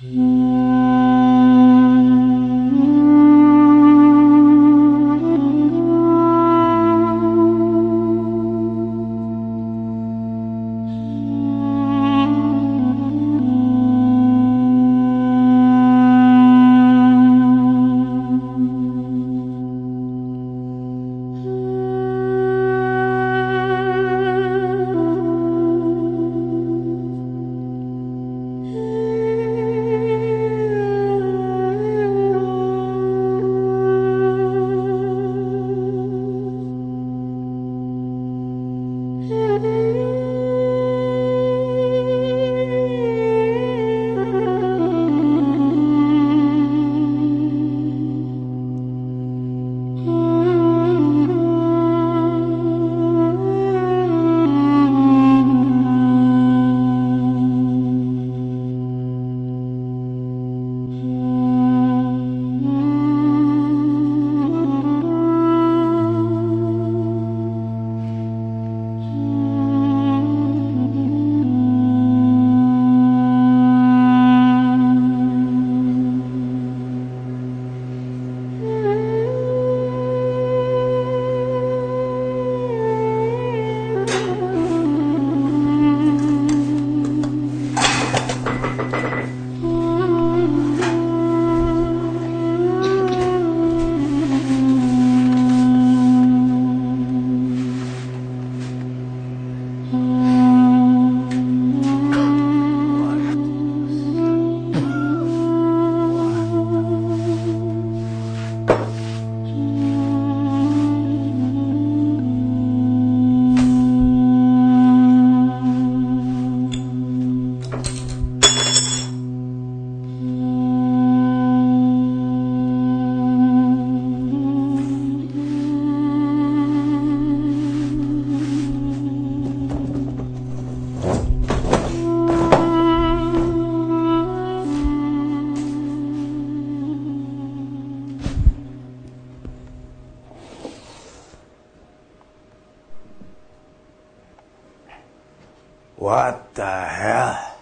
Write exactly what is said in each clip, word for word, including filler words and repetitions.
What the hell?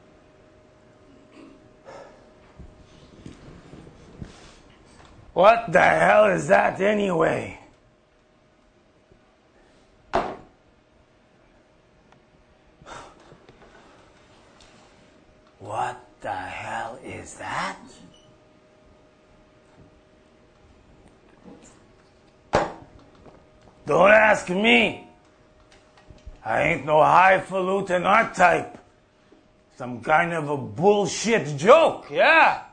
What the hell is that anyway? What the hell is that? Don't ask me. I ain't no highfalutin art type. Some kind of a bullshit joke, yeah.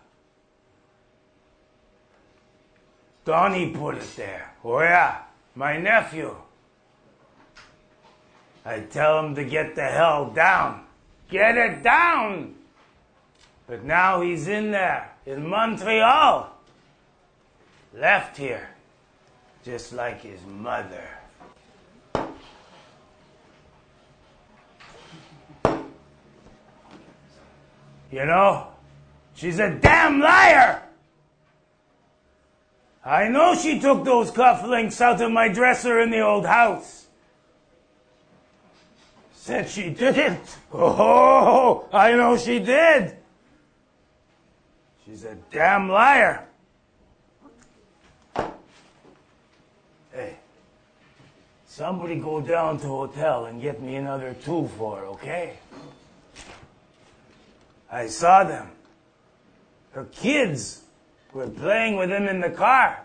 Donnie put it there. Oh yeah, my nephew. I tell him to get the hell down. Get it down! But now he's in there, in Montreal. Left here, just like his mother. You know, she's a damn liar! I know she took those cufflinks out of my dresser in the old house. Said she didn't. Oh, I know she did. She's a damn liar. Hey, somebody go down to the hotel and get me another two for her, okay? I saw them. Her kids were playing with them in the car.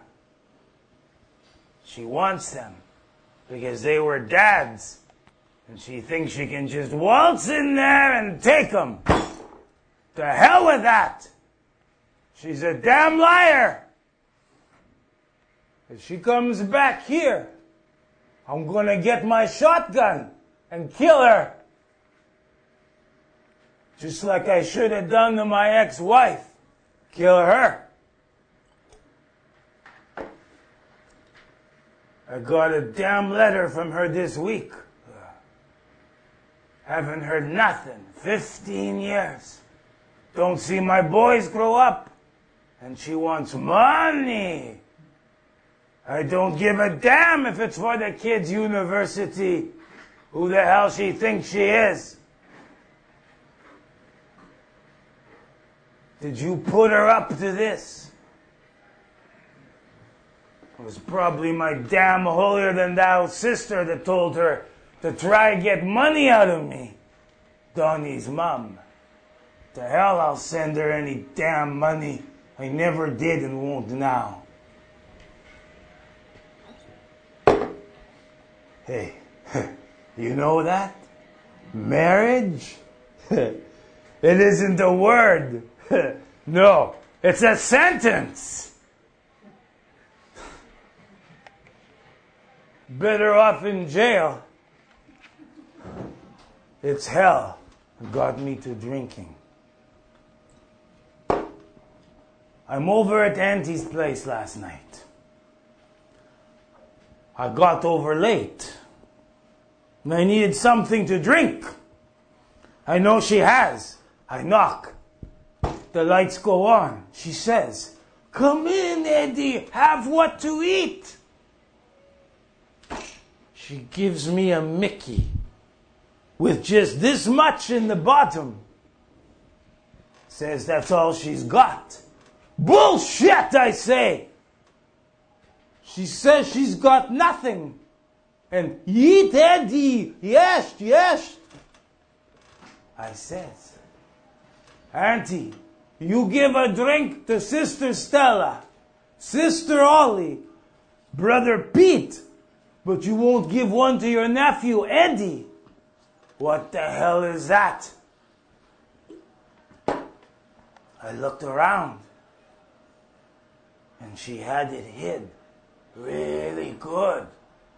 She wants them because they were dads. And she thinks she can just waltz in there and take them. To hell with that. She's a damn liar. If she comes back here, I'm gonna get my shotgun and kill her. Just like I should have done to my ex-wife. Kill her. I got a damn letter from her this week. Haven't heard nothing. Fifteen years. Don't see my boys grow up. And she wants money. I don't give a damn if it's for the kids' university. Who the hell she thinks she is? Did you put her up to this? It was probably my damn holier-than-thou sister that told her to try and get money out of me. Donnie's mom. To hell I'll send her any damn money. I never did and won't now. Hey, you know that? Marriage? It isn't a word. No, it's a sentence. Better off in jail. It's hell got me to drinking. I'm over at Auntie's place last night. I got over late. And I needed something to drink. I know she has. I knock. The lights go on. She says, "Come in, Eddie. Have what to eat." She gives me a Mickey with just this much in the bottom. Says that's all she's got. Bullshit, I say. She says she's got nothing. And eat, Eddie. Yes, yes. I says, "Auntie, you give a drink to Sister Stella, Sister Ollie, Brother Pete, but you won't give one to your nephew, Eddie. What the hell is that?" I looked around, and she had it hid really good.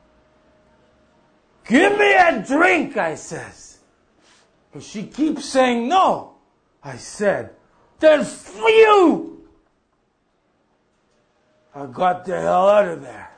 "Give me a drink," I says. But she keeps saying no. I said, "Then phew!" I got the hell out of there.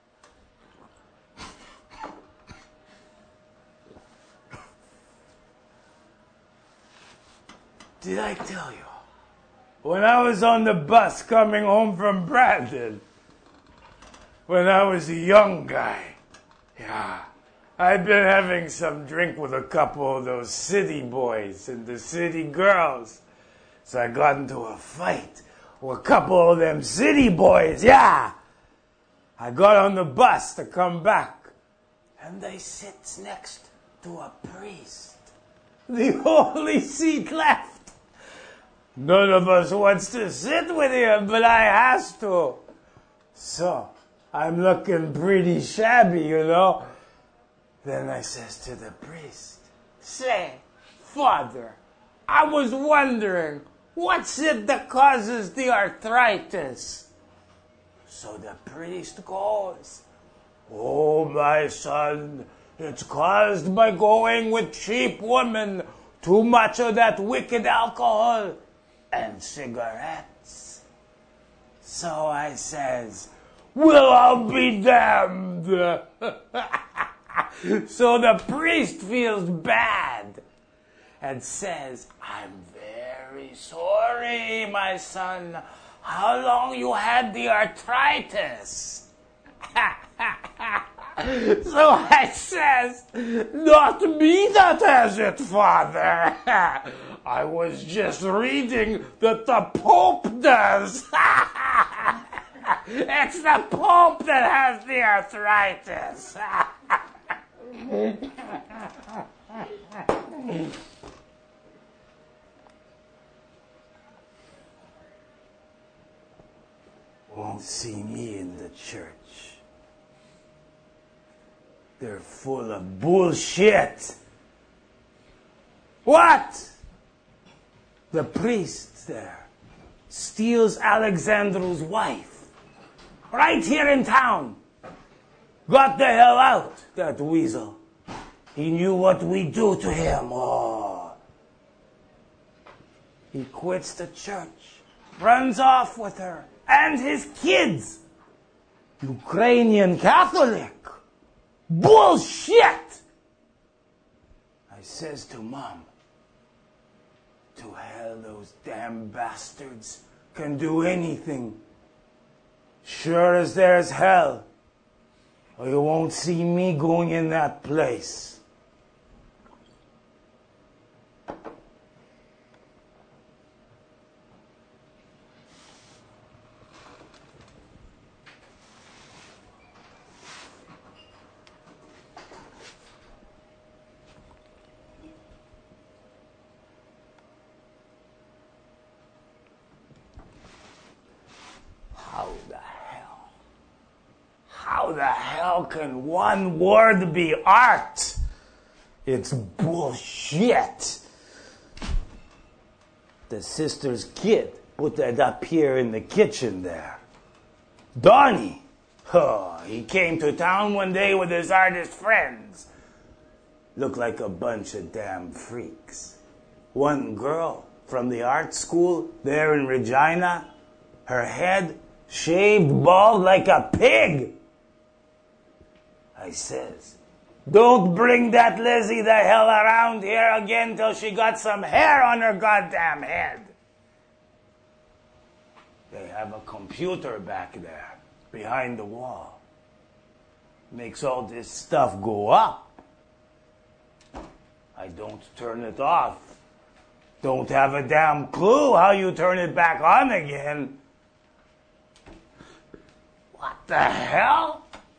Did I tell you? When I was on the bus coming home from Brandon, when I was a young guy, yeah, I'd been having some drink with a couple of those city boys and the city girls. So I got into a fight with a couple of them city boys, yeah. I got on the bus to come back, and I sits next to a priest. The only seat left. None of us wants to sit with him, but I has to. So, I'm looking pretty shabby, you know. Then I says to the priest, "Say, Father, I was wondering, what's it that causes the arthritis?" So the priest goes, "Oh, my son, it's caused by going with cheap women, too much of that wicked alcohol, and cigarettes." So I says, "Well, I'll be damned." So the priest feels bad and says, "I'm very sorry, my son. How long you had the arthritis?" So I says, "Not me that has it, Father. I was just reading that the Pope does." It's the Pope that has the arthritis. Won't see me in the church. They're full of bullshit. What? The priest there steals Alexandru's wife right here in town. Got the hell out, that weasel. He knew what we do to him. Oh. He quits the church, runs off with her and his kids. Ukrainian Catholic. Bullshit! I says to Mom, to hell those damn bastards can do anything. Sure as there's hell, or you won't see me going in that place. How can one word be art? It's bullshit. The sister's kid put that up here in the kitchen there. Donnie. Oh, he came to town one day with his artist friends. Looked like a bunch of damn freaks. One girl from the art school there in Regina, her head shaved bald like a pig. I says, don't bring that Lizzie the hell around here again till she got some hair on her goddamn head. They have a computer back there, behind the wall. Makes all this stuff go up. I don't turn it off. Don't have a damn clue how you turn it back on again. What the hell?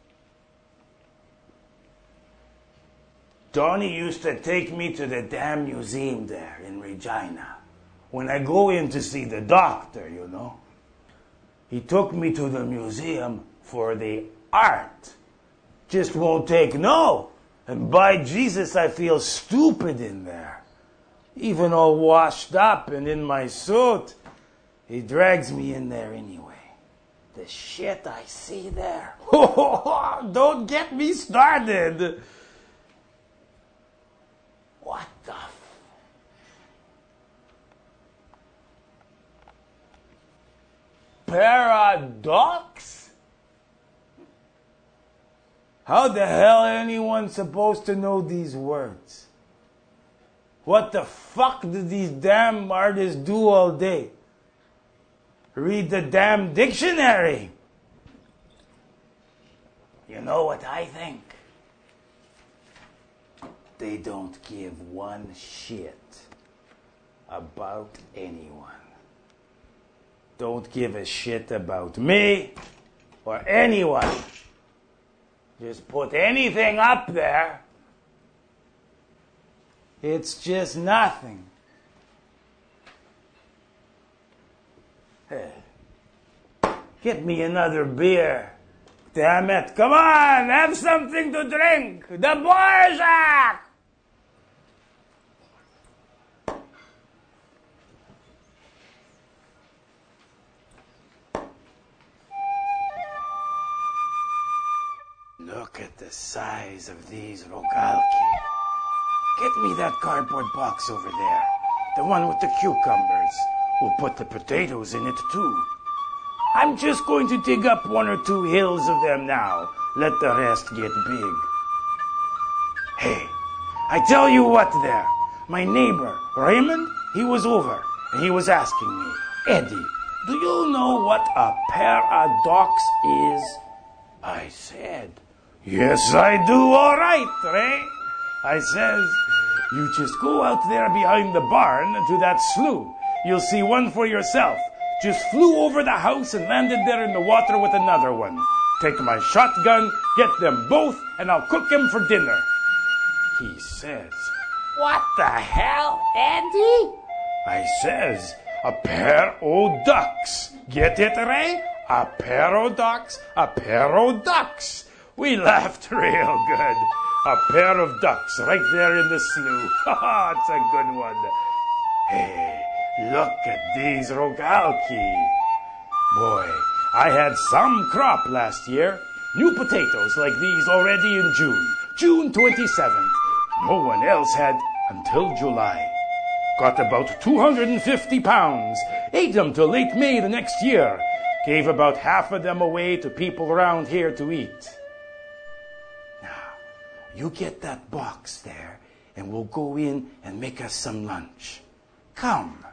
Donnie used to take me to the damn museum there in Regina. When I go in to see the doctor, you know. He took me to the museum for the art. Just won't take no. And by Jesus, I feel stupid in there. Even all washed up and in my suit. He drags me in there anyway. The shit I see there. Don't get me started. What the f... Paradox? How the hell anyone supposed to know these words? What the fuck do these damn artists do all day? Read the damn dictionary. You know what I think? They don't give one shit about anyone. Don't give a shit about me or anyone. Just put anything up there. It's just nothing. Hey, get me another beer. Damn it. Come on, have something to drink. The Dvorak! Look at the size of these rogalki. Get me that cardboard box over there. The one with the cucumbers. We'll put the potatoes in it too. I'm just going to dig up one or two hills of them now. Let the rest get big. Hey, I tell you what there. My neighbor, Raymond, he was over and he was asking me, Eddie, do you know what a paradox is? I said, yes, I do. All right, Ray. I says, you just go out there behind the barn to that slough. You'll see one for yourself. Just flew over the house and landed there in the water with another one. Take my shotgun, get them both, and I'll cook them for dinner. He says, what the hell, Eddie? I says, a pair o' ducks. Get it, Ray? A pair o' ducks, a pair o' ducks. We laughed real good. A pair of ducks right there in the slough. Ha ha, it's a good one. Hey, look at these rogalki. Boy, I had some crop last year. New potatoes like these already in June. June twenty-seventh. No one else had until July. Got about two hundred fifty pounds. Ate them till late May the next year. Gave about half of them away to people around here to eat. You get that box there, and we'll go in and make us some lunch. Come.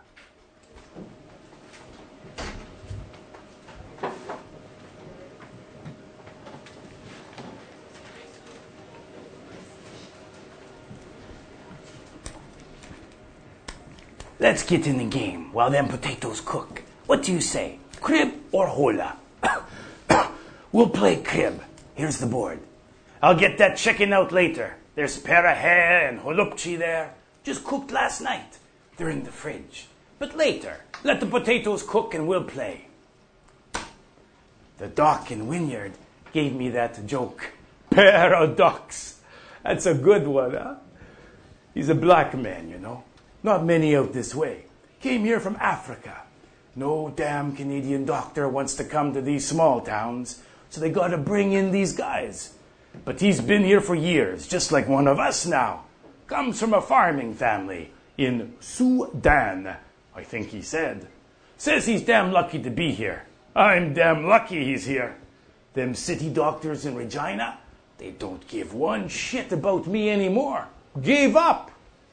Let's get in the game while them potatoes cook. What do you say, crib or hola? We'll play crib. Here's the board. I'll get that chicken out later. There's parahe and holupchi there. Just cooked last night. They're in the fridge. But later, let the potatoes cook and we'll play. The doc in Wynyard gave me that joke. pair of ducks. That's a good one, huh? He's a black man, you know. Not many out this way. Came here from Africa. No damn Canadian doctor wants to come to these small towns, so they gotta bring in these guys. But he's been here for years, just like one of us now. Comes from a farming family in Sudan, I think he said. Says he's damn lucky to be here. I'm damn lucky he's here. Them city doctors in Regina, they don't give one shit about me anymore. Gave up.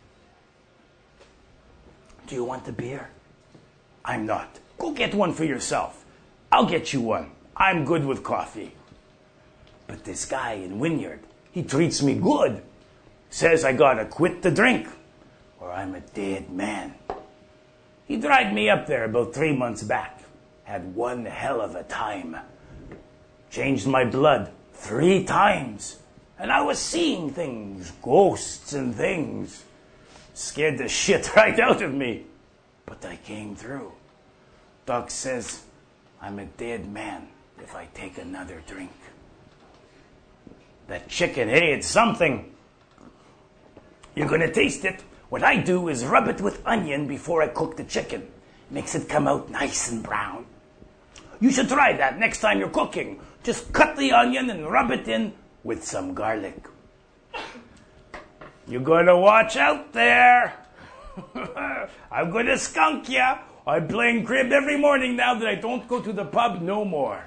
Do you want a beer? I'm not. Go get one for yourself. I'll get you one. I'm good with coffee. But this guy in Wynyard, he treats me good. Says I gotta quit the drink, or I'm a dead man. He dragged me up there about three months back. Had one hell of a time. Changed my blood three times. And I was seeing things, ghosts and things. Scared the shit right out of me. But I came through. Doc says I'm a dead man if I take another drink. That chicken, hey, it's something. You're gonna taste it. What I do is rub it with onion before I cook the chicken. Makes it come out nice and brown. You should try that next time you're cooking. Just cut the onion and rub it in with some garlic. You gotta watch out there. I'm gonna skunk ya. I'm playing crib every morning now that I don't go to the pub no more.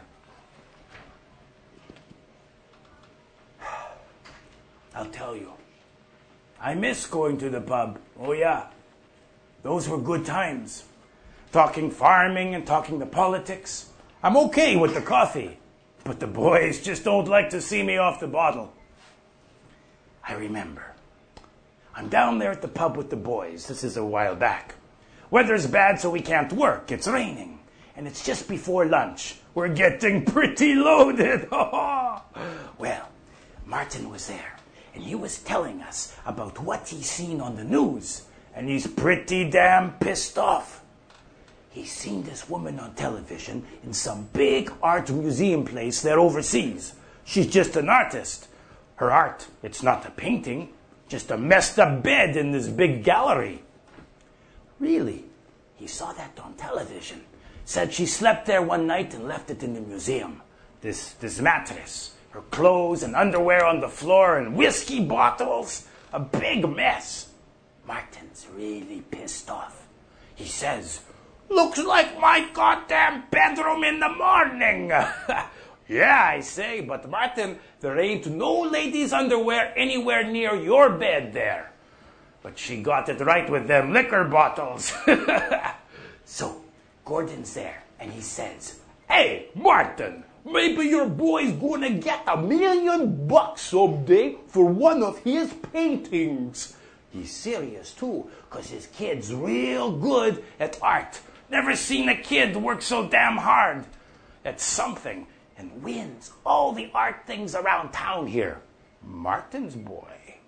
I'll tell you, I miss going to the pub. Oh yeah, those were good times. Talking farming and talking the politics. I'm okay with the coffee, but the boys just don't like to see me off the bottle. I remember. I'm down there at the pub with the boys. This is a while back. Weather's bad, so we can't work. It's raining. And it's just before lunch. We're getting pretty loaded. Well, Martin was there, and he was telling us about what he's seen on the news. And he's pretty damn pissed off. He's seen this woman on television in some big art museum place there overseas. She's just an artist. Her art, it's not a painting, just a messed up bed in this big gallery. Really? He saw that on television. Said she slept there one night and left it in the museum. This, this mattress, her clothes and underwear on the floor and whiskey bottles. A big mess. Martin's really pissed off. He says, "Looks like my goddamn bedroom in the morning." Yeah, I say, but Martin, there ain't no ladies' underwear anywhere near your bed there. But she got it right with them liquor bottles. So, Gordon's there, and he says, "Hey, Martin, maybe your boy's gonna get a million bucks someday for one of his paintings." He's serious, too, because his kid's real good at art. Never seen a kid work so damn hard at something and wins all the art things around town here. Martin's boy.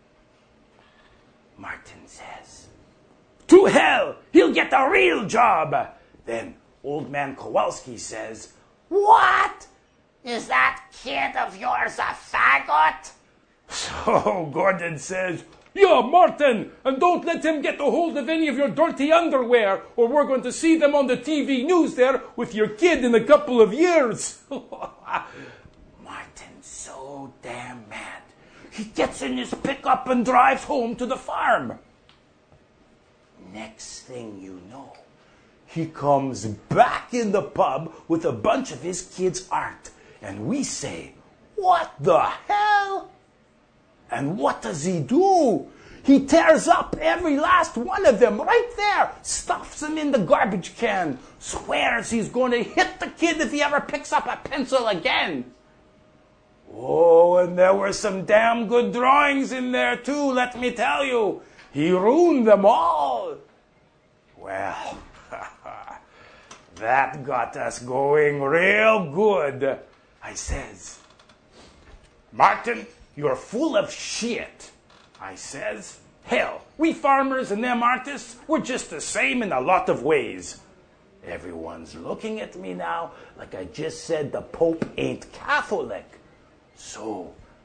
Martin says, "To hell! He'll get a real job!" Then old man Kowalski says, "What? Is that kid of yours a faggot?" So Gordon says, "Yeah, Martin, and don't let him get a hold of any of your dirty underwear, or we're going to see them on the T V news there with your kid in a couple of years." Martin's so damn mad. He gets in his pickup and drives home to the farm. Next thing you know, he comes back in the pub with a bunch of his kids' art. And we say, "What the hell?" And what does he do? He tears up every last one of them right there, stuffs them in the garbage can, swears he's going to hit the kid if he ever picks up a pencil again. Oh, and there were some damn good drawings in there too, let me tell you. He ruined them all. Well, that got us going real good. I says, "Martin, you're full of shit." I says, "Hell, we farmers and them artists, we're just the same in a lot of ways." Everyone's looking at me now like I just said the Pope ain't Catholic. So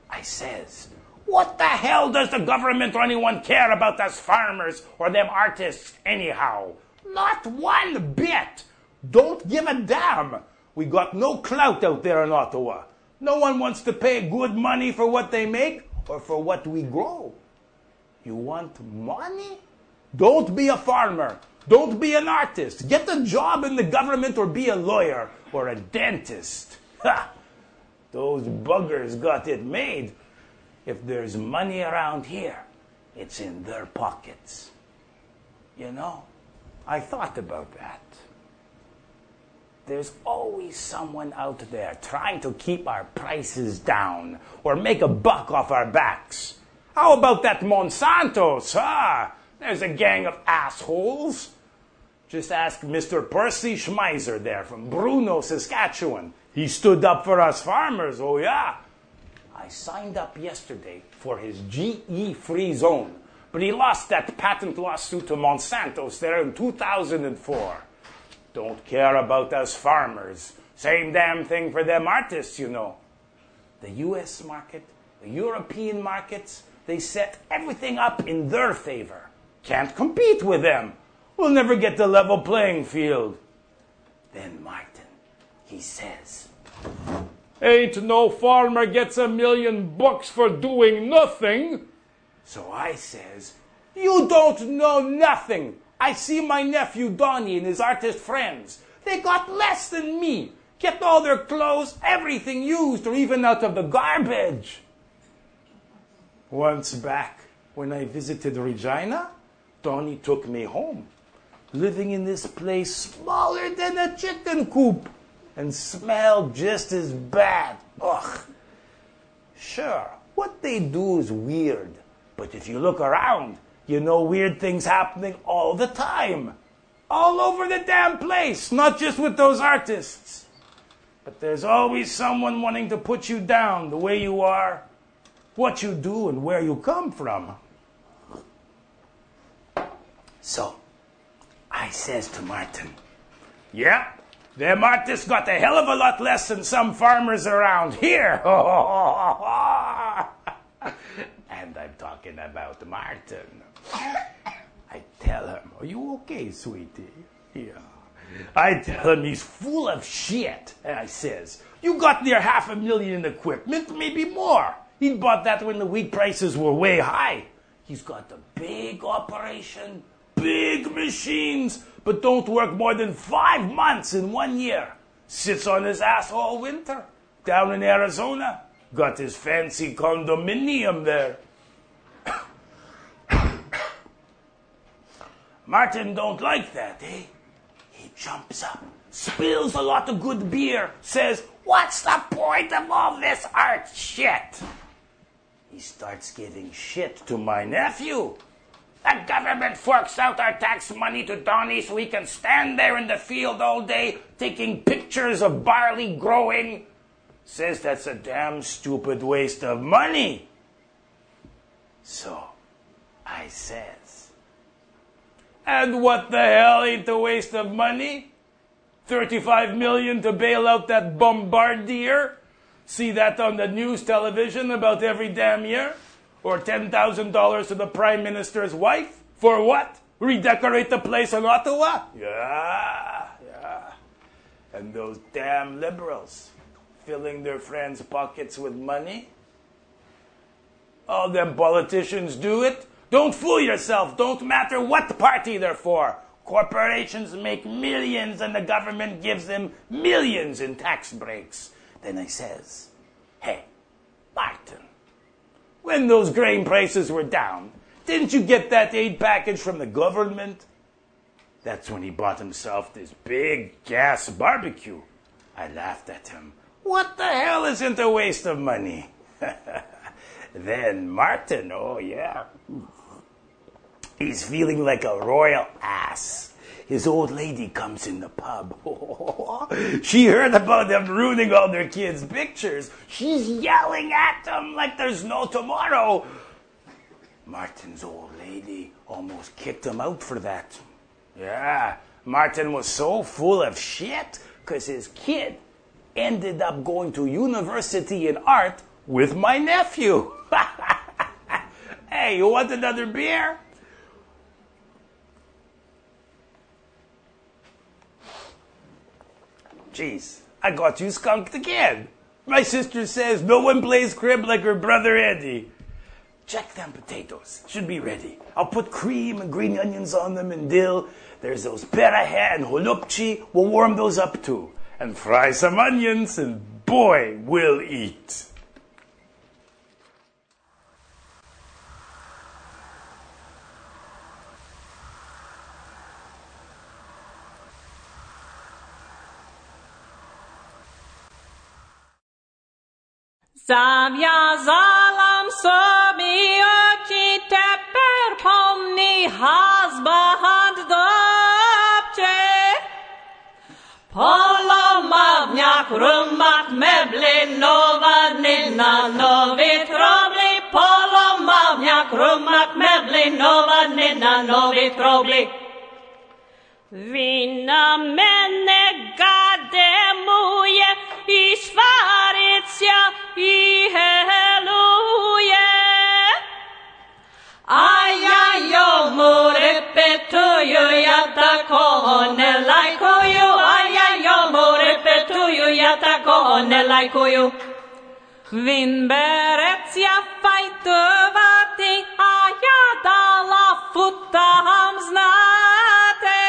I says, what the hell does the government or anyone care about us farmers or them artists anyhow? Not one bit. Don't give a damn. We got no clout out there in Ottawa. No one wants to pay good money for what they make or for what we grow. You want money? Don't be a farmer. Don't be an artist. Get a job in the government or be a lawyer or a dentist. Ha! Those buggers got it made. If there's money around here, it's in their pockets. You know, I thought about that. There's always someone out there trying to keep our prices down or make a buck off our backs. How about that Monsanto's, huh? There's a gang of assholes. Just ask Mister Percy Schmeiser there from Bruno, Saskatchewan. He stood up for us farmers, oh yeah. I signed up yesterday for his G E-free zone, but he lost that patent lawsuit to Monsanto's there in two thousand four. Don't care about us farmers. Same damn thing for them artists, you know. The U S market, the European markets, they set everything up in their favor. Can't compete with them. We'll never get the level playing field. Then Martin, he says, ain't no farmer gets a million bucks for doing nothing. So I says, you don't know nothing. I see my nephew Donnie and his artist friends. They got less than me. Kept all their clothes, everything used or even out of the garbage. Once back, when I visited Regina, Donnie took me home. Living in this place smaller than a chicken coop. And smelled just as bad. Ugh. Sure, what they do is weird. But if you look around, you know weird things happening all the time. All over the damn place, not just with those artists. But there's always someone wanting to put you down the way you are, what you do, and where you come from. So, I says to Martin, yeah, them artists got a hell of a lot less than some farmers around here. And I'm talking about Martin. I tell him, are you okay, sweetie? Yeah. I tell him he's full of shit. And I says, you got near half a million in equipment, maybe more. He bought that when the wheat prices were way high. He's got a big operation, big machines, but don't work more than five months in one year. Sits on his ass all winter, down in Arizona. Got his fancy condominium there. Martin don't like that, eh? He jumps up, spills a lot of good beer, says, what's the point of all this art shit? He starts giving shit to my nephew. The government forks out our tax money to Donnie so he can stand there in the field all day taking pictures of barley growing. Says that's a damn stupid waste of money. So, I says, and what the hell ain't a waste of money? thirty-five million to bail out that bombardier? See that on the news television about every damn year? Or ten thousand dollars to the Prime Minister's wife? For what? Redecorate the place in Ottawa? Yeah, yeah. And those damn liberals filling their friends' pockets with money? All them politicians do it. Don't fool yourself. Don't matter what party they're for. Corporations make millions and the government gives them millions in tax breaks. Then I says, hey, Martin, when those grain prices were down, didn't you get that aid package from the government? That's when he bought himself this big gas barbecue. I laughed at him. What the hell isn't a waste of money? Then Martin, oh yeah, he's feeling like a royal ass. His old lady comes in the pub. She heard about them ruining all their kids' pictures. She's yelling at them like there's no tomorrow. Martin's old lady almost kicked him out for that. Yeah, Martin was so full of shit because his kid ended up going to university in art with my nephew. Hey, you want another beer? Jeez, I got you skunked again. My sister says no one plays crib like her brother Eddie. Check them potatoes. Should be ready. I'll put cream and green onions on them and dill. There's those perahe and holupchi. We'll warm those up too. And fry some onions and boy, we'll eat. Zawiązałam sobie oczy, teper pomni husband dobcie. Polomawniak, rumak, meble, nowa dnina, nowe trobli. Polomawniak, rumak, meble, nowa dnina, nowe trobli. Wina mene gademuje i szwarycja i heluje. A ja jomu repetuju, ja takoho ne lajkuju. A ja jomu repetuju, ja takoho ne lajkuju. Він береться файтувати, а я дала футам знати.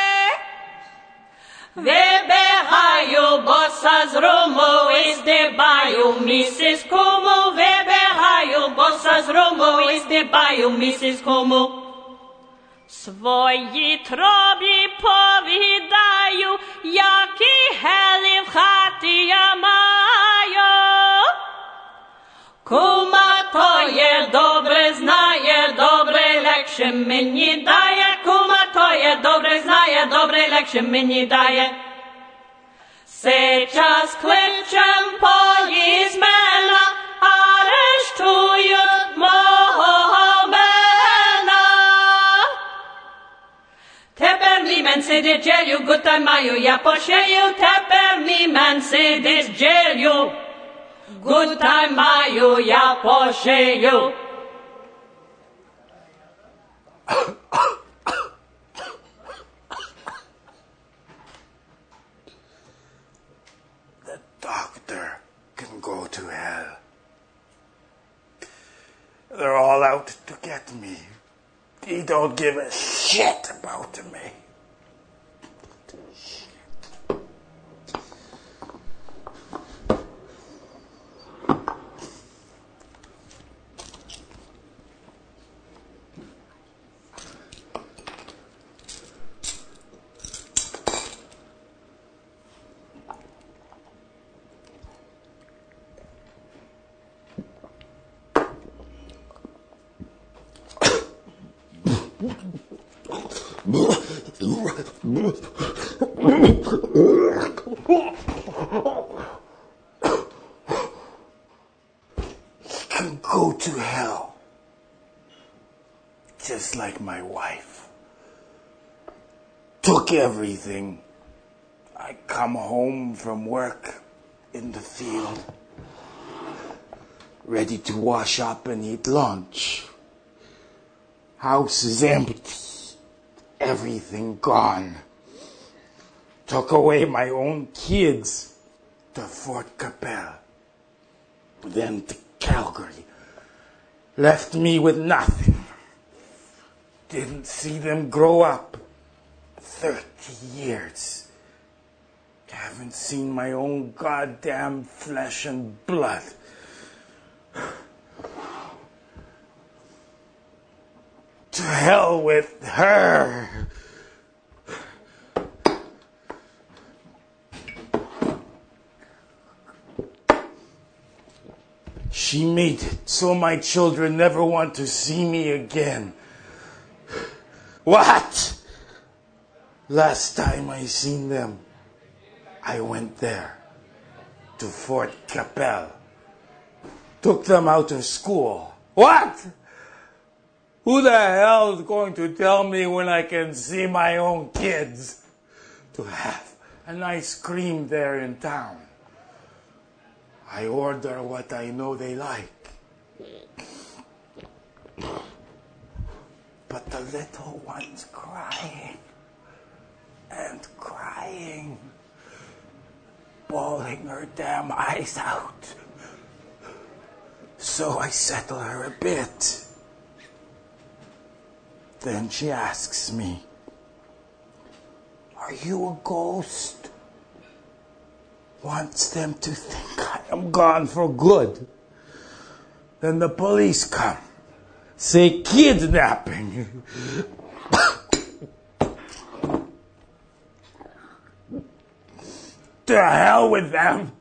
Вибігаю, боса з руму, і здибаю місіс кому. Вибігаю, боса з руму, і здибаю місіс кому. Свої троблі повідаю, які гели в хаті я маю. Кума то є добре знає, добре легше мені дає. Кума то є добре знає, добре легше мені дає. Сейчас кличем полісмена, арештують мого мена. Тепер мій мен сидить джелю, гутай маю я по шею. Тепер мій мен сидить джелю, гутай маю я по шею. The doctor can go to hell. They're all out to get me. He don't give a shit about me. Can go to hell, just like my wife. Took everything. I come home from work in the field, ready to wash up and eat lunch. House is empty. Everything gone. Took away my own kids to Fort Capel, then to Calgary. Left me with nothing. Didn't see them grow up. Thirty years. Haven't seen my own goddamn flesh and blood. To hell with her. She made it so my children never want to see me again. What? Last time I seen them, I went there, to Fort Capel. Took them out of school. What? Who the hell is going to tell me when I can see my own kids? To have an ice cream there in town. I order what I know they like. But the little one's crying and crying, bawling her damn eyes out. So I settle her a bit. Then she asks me, "Are you a ghost?" Wants them to think I am gone for good. Then the police come. Say kidnapping. To hell with them.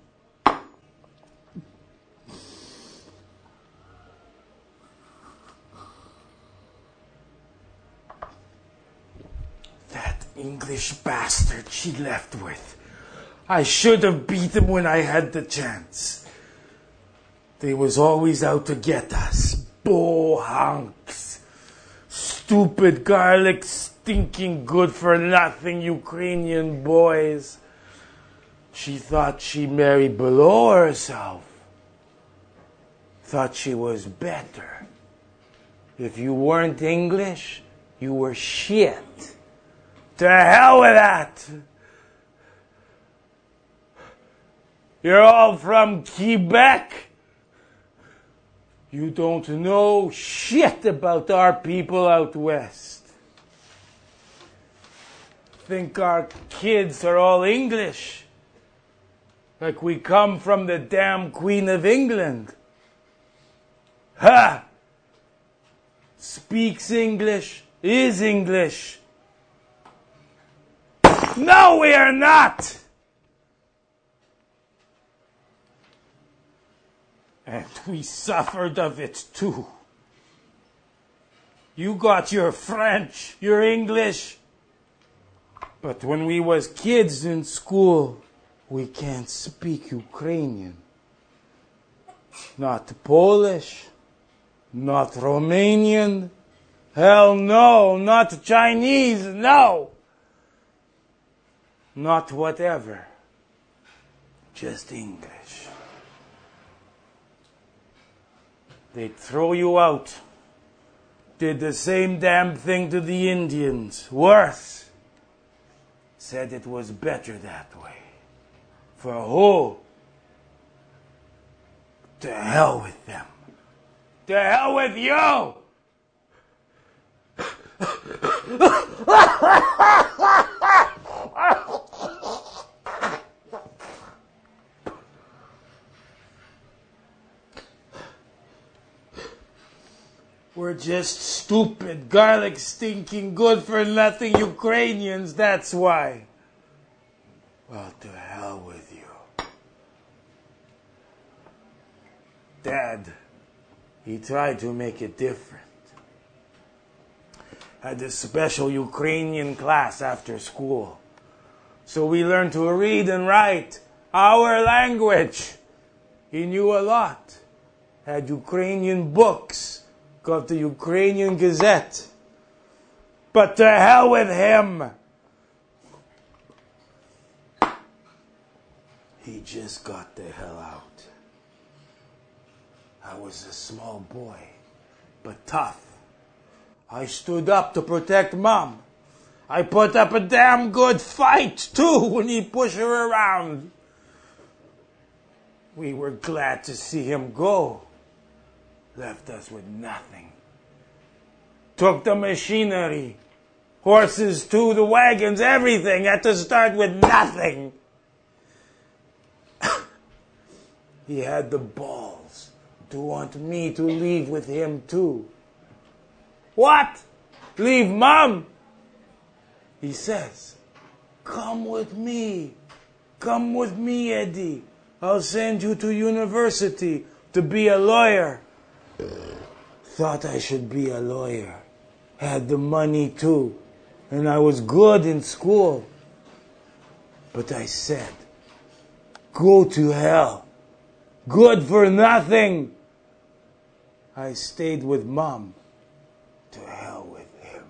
That English bastard she left with. I should have beat him when I had the chance. They was always out to get us. Bohunks. Stupid garlic stinking good for nothing Ukrainian boys. She thought she married below herself. Thought she was better. If you weren't English, you were shit. To hell with that. You're all from Quebec. You don't know shit about our people out west. Think our kids are all English. Like we come from the damn Queen of England. Ha! Speaks English, is English. No, we are not! And we suffered of it too. You got your French, your English. But when we was kids in school, we can't speak Ukrainian. Not Polish, not Romanian. Hell no, not Chinese, no. Not whatever. Just English. They'd throw you out. Did the same damn thing to the Indians. Worse. Said it was better that way. For who? To hell with them. To hell with you! We're just stupid, garlic stinking, good for nothing Ukrainians, that's why. Well, to hell with you. Dad, he tried to make it different. Had a special Ukrainian class after school. So we learned to read and write our language. He knew a lot. Had Ukrainian books. Got the Ukrainian Gazette. But to hell with him. He just got the hell out. I was a small boy, but tough. I stood up to protect Mom. I put up a damn good fight, too, when he pushed her around. We were glad to see him go. Left us with nothing. Took the machinery. Horses too, the wagons, everything. Had to start with nothing. He had the balls to want me to leave with him too. What? Leave Mom? He says, come with me. Come with me, Eddie. I'll send you to university to be a lawyer. Thought I should be a lawyer. Had the money too. And I was good in school. But I said, go to hell. Good for nothing. I stayed with Mom. To hell with him.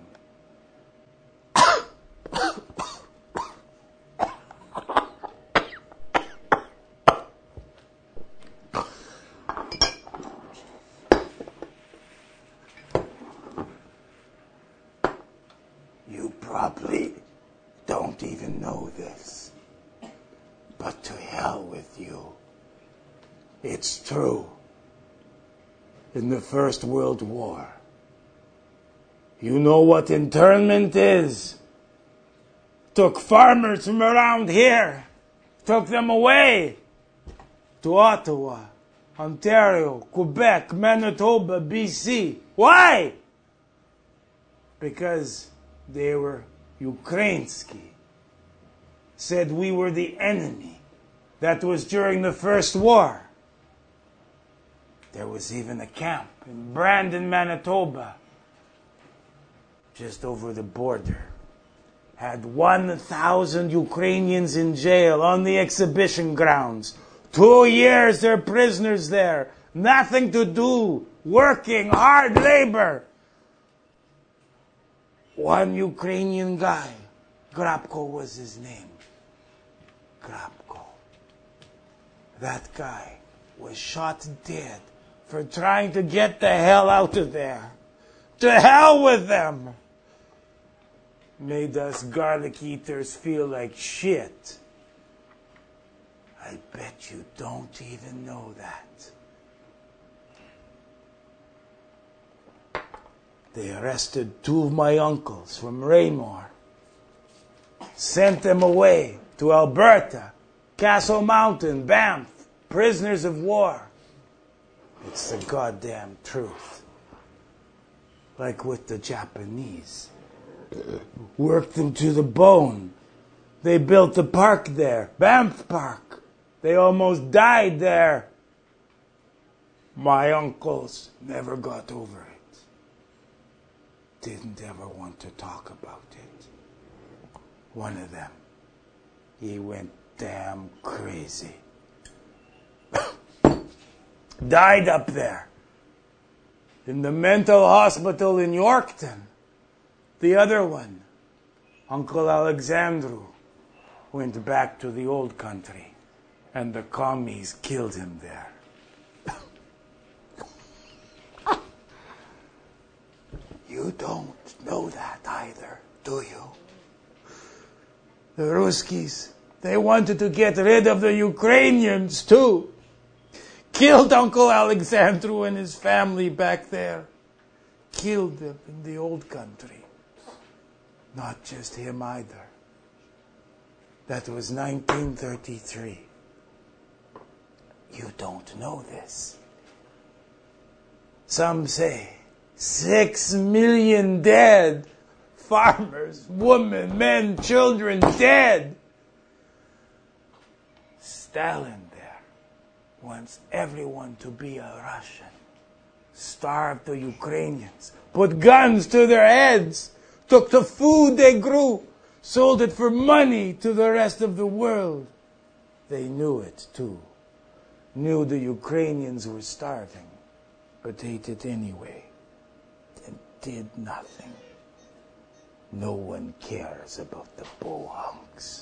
But to hell with you. It's true. In the First World War, you know what internment is? Took farmers from around here, took them away to Ottawa, Ontario, Quebec, Manitoba, B C. Why? Because they were Ukrainsky. Said we were the enemy. That was during the First War. There was even a camp in Brandon, Manitoba, just over the border. Had one thousand Ukrainians in jail on the exhibition grounds. Two years they're prisoners there. Nothing to do. Working, hard labor. One Ukrainian guy, Grabko was his name. Grabko. That guy was shot dead for trying to get the hell out of there. To hell with them! Made us garlic eaters feel like shit. I bet you don't even know that. They arrested two of my uncles from Raymore. Sent them away to Alberta, Castle Mountain, Banff, prisoners of war. It's the goddamn truth. Like with the Japanese. Worked them to the bone. They built a park there, Banff Park. They almost died there. My uncles never got over it. Didn't ever want to talk about it. One of them, he went damn crazy. Died up there in the mental hospital in Yorkton. The other one, Uncle Alexandru, went back to the old country, and the commies killed him there. You don't know that either, do you? The Ruskies, they wanted to get rid of the Ukrainians too. Killed Uncle Alexandru and his family back there. Killed them in the old country. Not just him either. That was nineteen thirty-three. You don't know this. Some say six million dead. Farmers, women, men, children dead. Stalin there wants everyone to be a Russian. Starved the Ukrainians. Put guns to their heads. Took the food they grew. Sold it for money to the rest of the world. They knew it too. Knew the Ukrainians were starving. But ate it anyway. And did nothing. No one cares about the bohunks.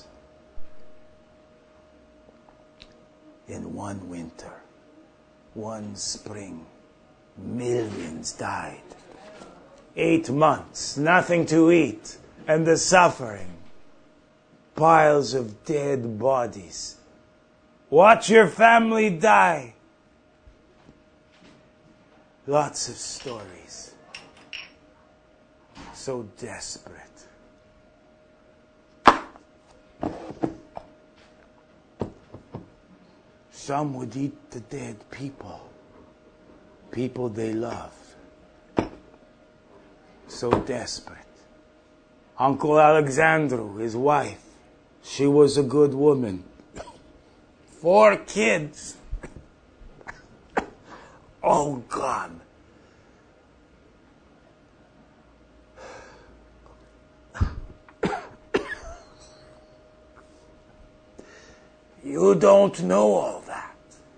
In one winter, one spring, millions died. Eight months, nothing to eat, and the suffering. Piles of dead bodies. Watch your family die. Lots of stories. So desperate. Some would eat the dead people. People they loved. So desperate. Uncle Alexandru, his wife, she was a good woman. Four kids. All gone. You don't know all that.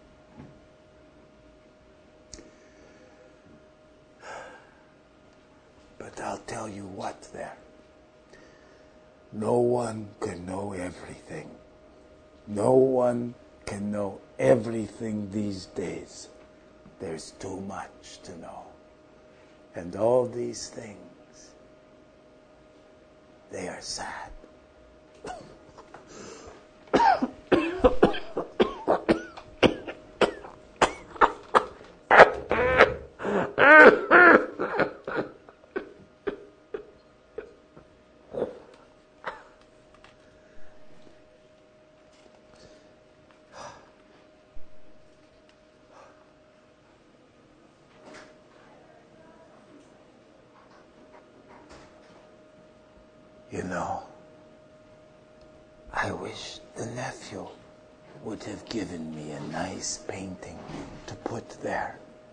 But I'll tell you what there. No one can know everything. No one can know everything these days. There's too much to know. And all these things, they are sad. You know, I wish the nephew would have given me a nice painting to put there.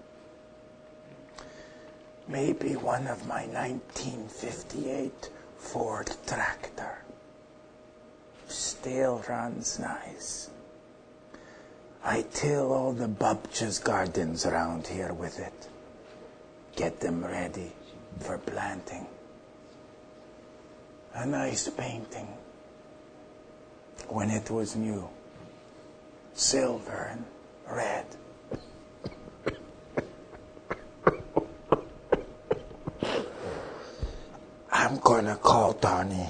Maybe one of my nineteen fifty-eight Ford tractor. Still runs nice. I till all the Bubch's gardens around here with it. Get them ready for planting. A nice painting. When it was new. Silver and red. I'm gonna call Donnie.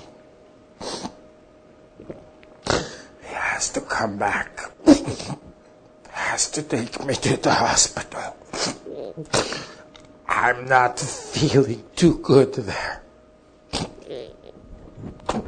He has to come back. Has to take me to the hospital. I'm not feeling too good there.